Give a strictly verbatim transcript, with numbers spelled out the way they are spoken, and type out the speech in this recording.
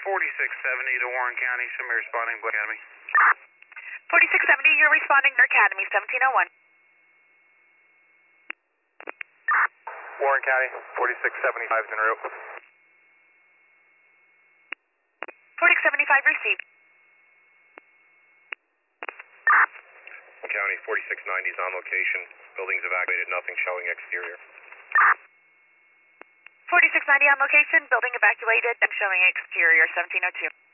forty-six seventy to Warren County. Somebody responding, Black Academy. forty-six seventy, you're responding to Academy, seventeen oh one. Warren County, forty-six seventy-five is en route. forty-six seventy-five received. County, forty-six ninety is on location. Buildings evacuated, nothing showing exterior. forty-six ninety on location, building evacuated and showing exterior, seventeen oh two.